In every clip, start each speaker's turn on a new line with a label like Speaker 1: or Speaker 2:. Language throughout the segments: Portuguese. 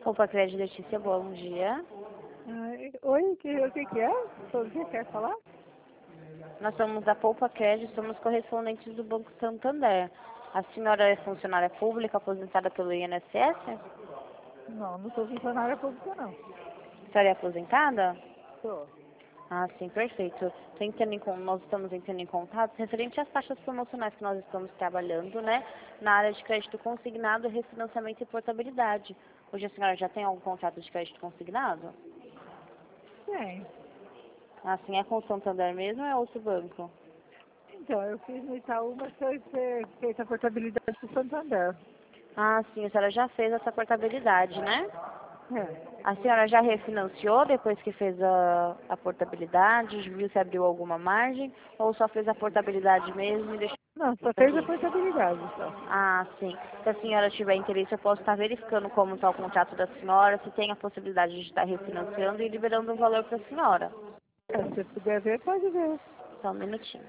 Speaker 1: Opa, Crédito Letícia, bom dia.
Speaker 2: Oi, o que é? Sobre o que quer falar?
Speaker 1: Nós somos da Poupa Crédito, somos correspondentes do Banco Santander. A senhora é funcionária pública aposentada pelo INSS?
Speaker 2: Não sou funcionária pública, não.
Speaker 1: A senhora é aposentada?
Speaker 2: Sou.
Speaker 1: Ah, sim, perfeito. Nós estamos entrando em contato referente às taxas promocionais que nós estamos trabalhando, né? Na área de crédito consignado, refinanciamento e portabilidade. Hoje a senhora já tem algum contrato de crédito consignado?
Speaker 2: Tem.
Speaker 1: Assim, é com o Santander mesmo ou é outro banco?
Speaker 2: Então, eu fiz no Itaú, mas foi feita a portabilidade do Santander.
Speaker 1: Ah, sim, a senhora já fez essa portabilidade, né?
Speaker 2: É.
Speaker 1: A senhora já refinanciou depois que fez a portabilidade? Viu se abriu alguma margem? Ou só fez a portabilidade mesmo e deixou
Speaker 2: Não, só fez a
Speaker 1: aqui?
Speaker 2: portabilidade, só.
Speaker 1: Ah, sim. Se a senhora tiver interesse, eu posso estar verificando como está o contrato da senhora, se tem a possibilidade de estar refinanciando e liberando um valor para a senhora.
Speaker 2: Se você puder ver, pode ver.
Speaker 1: Só um minutinho.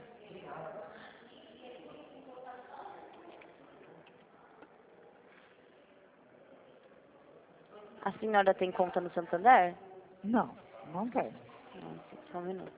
Speaker 1: A senhora tem conta no Santander?
Speaker 2: Não tem.
Speaker 1: Não, sim, só um minuto.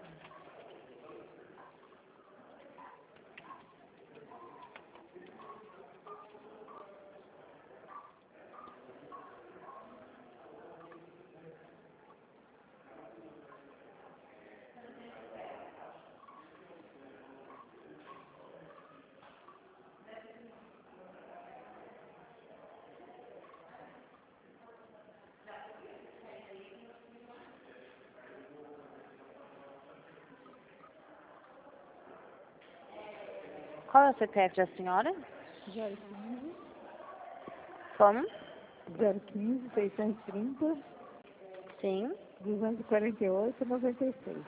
Speaker 1: Qual é o CPF da senhora?
Speaker 2: 015,
Speaker 1: Como?
Speaker 2: 015, 630,
Speaker 1: Sim.
Speaker 2: 248, 96.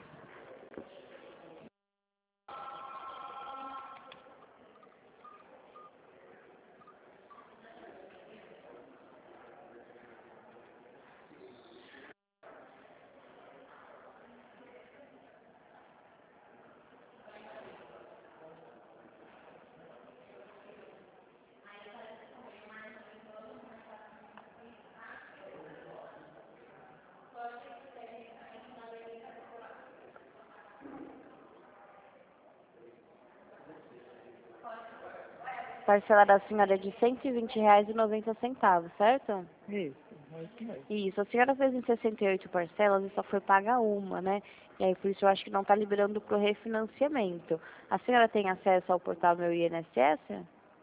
Speaker 1: Parcela da senhora é de R$ 120,90, certo?
Speaker 2: Isso, é isso mesmo.
Speaker 1: Isso, a senhora fez em 68 parcelas e só foi paga uma, né? E aí por isso eu acho que não está liberando para o refinanciamento. A senhora tem acesso ao portal Meu INSS?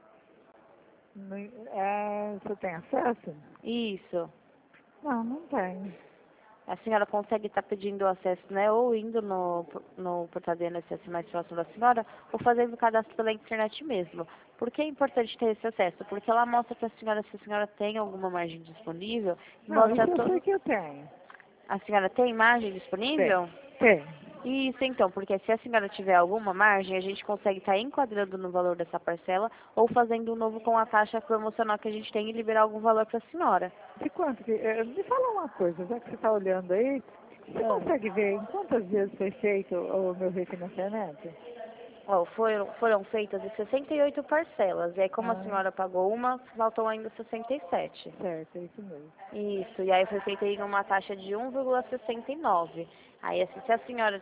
Speaker 2: Você tem acesso?
Speaker 1: Isso.
Speaker 2: Não tenho.
Speaker 1: A senhora consegue estar pedindo acesso, né? Ou indo no portal do INSS mais próximo da senhora, ou fazendo o cadastro pela internet mesmo. Por que é importante ter esse acesso? Porque ela mostra para a senhora se a senhora tem alguma margem disponível, e
Speaker 2: Não,
Speaker 1: mostra
Speaker 2: isso eu sei
Speaker 1: todo.
Speaker 2: que eu tenho.
Speaker 1: A senhora tem margem
Speaker 2: Tem.
Speaker 1: disponível?
Speaker 2: Tem.
Speaker 1: Isso, então, porque se a senhora tiver alguma margem, a gente consegue estar enquadrando no valor dessa parcela ou fazendo um novo com a taxa promocional que a gente tem e liberar algum valor para a senhora.
Speaker 2: De quanto que... me fala uma coisa, já que você está olhando aí, você
Speaker 1: Ah.
Speaker 2: consegue ver em quantas vezes foi feito o meu refinanciamento?
Speaker 1: Ó, foram feitas em 68 parcelas, e aí como a
Speaker 2: Ah,
Speaker 1: senhora pagou uma, faltam ainda 67.
Speaker 2: certo, é isso mesmo.
Speaker 1: Isso, e aí foi feita em uma taxa de 1,69. Aí, assim, se a senhora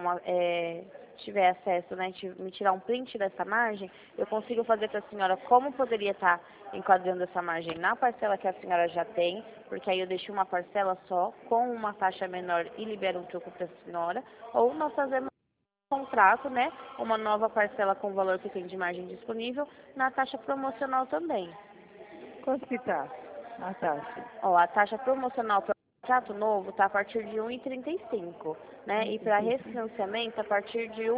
Speaker 1: tiver acesso, né, me tirar um print dessa margem, eu consigo fazer para a senhora como poderia estar enquadrando essa margem na parcela que a senhora já tem, porque aí eu deixo uma parcela só, com uma taxa menor e libero um troco para a senhora, ou nós fazemos um contrato, né, uma nova parcela com o valor que tem de margem disponível, na taxa promocional também.
Speaker 2: Quanto que tá a taxa?
Speaker 1: Ó, a taxa promocional para o contrato novo está a partir de 1,35, né? E para
Speaker 2: 1,35.
Speaker 1: refinanciamento a partir de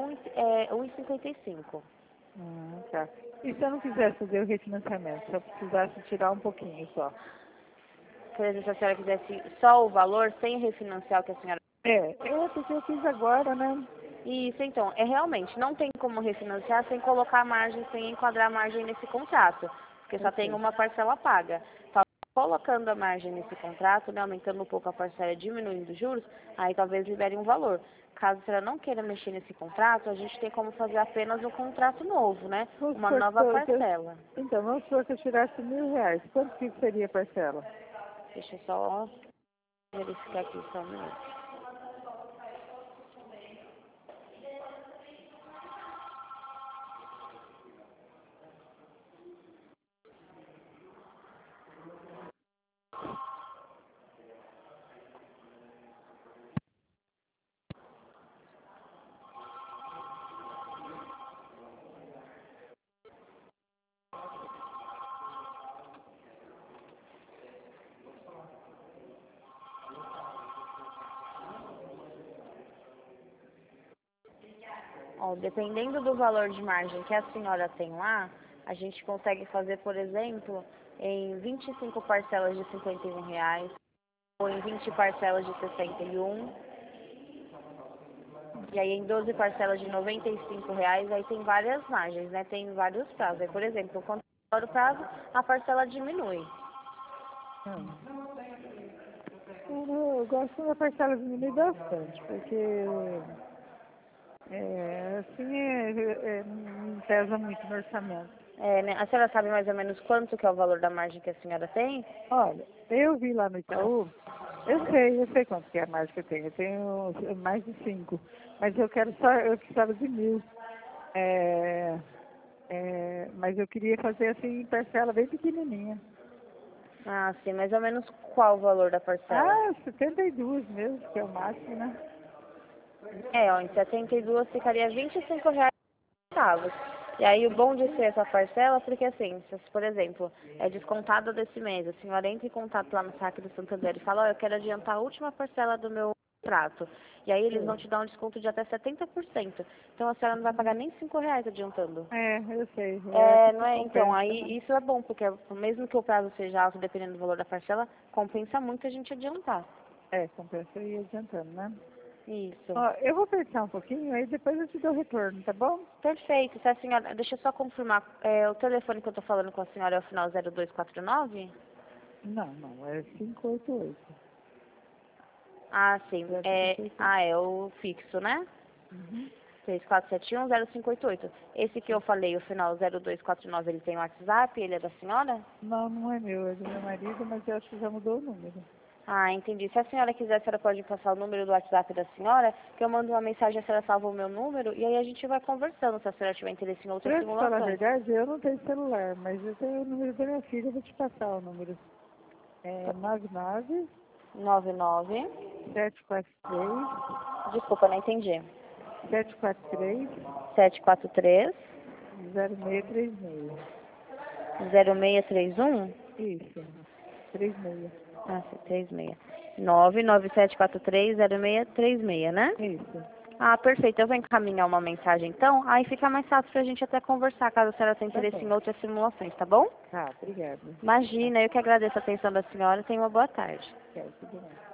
Speaker 1: 1,55.
Speaker 2: Tá. E se eu não quisesse fazer o refinanciamento, se eu precisasse tirar um pouquinho só?
Speaker 1: Por exemplo, se a senhora quisesse só o valor sem refinanciar o que a senhora...
Speaker 2: Porque eu fiz agora, né?
Speaker 1: Isso, então, realmente, não tem como refinanciar sem colocar a margem, sem enquadrar a margem nesse contrato, porque só tem
Speaker 2: Ok.
Speaker 1: uma parcela paga. Só colocando a margem nesse contrato, né, aumentando um pouco a parcela, diminuindo os juros, aí talvez libere um valor. Caso a senhora não queira mexer nesse contrato, a gente tem como fazer apenas um contrato novo, né?
Speaker 2: Vamos
Speaker 1: Uma
Speaker 2: supor
Speaker 1: nova parcela.
Speaker 2: então, vamos supor que eu tirasse R$ 1.000. Quanto que seria a parcela?
Speaker 1: Deixa eu só verificar aqui só um minuto. Ó, dependendo do valor de margem que a senhora tem lá, a gente consegue fazer, por exemplo, em 25 parcelas de R$ 51, ou em 20 parcelas de 61, e aí em 12 parcelas de R$ 95, aí tem várias margens, né? Tem vários prazos. Aí, por exemplo, quanto maior o prazo, a parcela diminui.
Speaker 2: Eu gosto da parcela diminuir bastante, porque assim me pesa muito no orçamento.
Speaker 1: É, né? A senhora sabe mais ou menos quanto que é o valor da margem que a senhora tem?
Speaker 2: Olha, eu vi lá no Itaú, eu sei quanto que é a margem que eu tenho mais de 5, mas eu precisava de 1.000. Mas eu queria fazer assim, parcela bem pequenininha.
Speaker 1: Ah, sim, mais ou menos qual o valor da parcela?
Speaker 2: 72 mesmo, que é o máximo, né?
Speaker 1: É, ó, em 72 ficaria R$ 25. E aí o bom de ser essa parcela, porque assim, se, por exemplo, é descontado desse mês, a senhora entra em contato lá no saque do Santander e fala, ó, eu quero adiantar a última parcela do meu prato. E aí eles vão te dar um desconto de até 70%. Então a senhora não vai pagar nem R$ 5 adiantando.
Speaker 2: Eu sei.
Speaker 1: É, não
Speaker 2: Tudo
Speaker 1: é? Então,
Speaker 2: compensa,
Speaker 1: aí
Speaker 2: né?
Speaker 1: isso é bom, porque mesmo que o prazo seja alto, dependendo do valor da parcela, compensa muito a gente adiantar.
Speaker 2: Compensa ir adiantando, né?
Speaker 1: Isso.
Speaker 2: Ó, eu vou pensar um pouquinho, aí depois eu te dou retorno, tá bom?
Speaker 1: Perfeito. Se a senhora, deixa eu só confirmar, o telefone que eu tô falando com a senhora é o final 0249?
Speaker 2: Não, é 588.
Speaker 1: Ah, sim.
Speaker 2: É 588.
Speaker 1: É o fixo, né?
Speaker 2: Uhum.
Speaker 1: 3471-0588. Esse que eu falei, o final 0249, ele tem WhatsApp, ele é da senhora?
Speaker 2: Não é meu, é do meu marido, mas eu acho que já mudou o número.
Speaker 1: Ah, entendi. Se a senhora quiser, a senhora pode passar o número do WhatsApp da senhora, que eu mando uma mensagem, a senhora salva o meu número, e aí a gente vai conversando, se a senhora tiver interesse em outras
Speaker 2: Pra te falar a
Speaker 1: simulações.
Speaker 2: verdade, eu não tenho celular, mas eu tenho o número da minha filha, eu vou te passar o número. É 99
Speaker 1: 99.
Speaker 2: 743
Speaker 1: Desculpa, não entendi.
Speaker 2: 743
Speaker 1: 743
Speaker 2: 0636.
Speaker 1: 0631.
Speaker 2: Isso, 36.
Speaker 1: Ah, 36. 997430636, né?
Speaker 2: Isso.
Speaker 1: Ah, perfeito. Eu vou encaminhar uma mensagem então, aí fica mais fácil pra gente até conversar, caso a senhora tenha
Speaker 2: Tá
Speaker 1: interesse
Speaker 2: bom.
Speaker 1: em outras simulações, tá bom?
Speaker 2: Tá, obrigada. Tá,
Speaker 1: Imagina, eu que agradeço a atenção da senhora. Tenha uma boa tarde.
Speaker 2: tchau, tudo bem.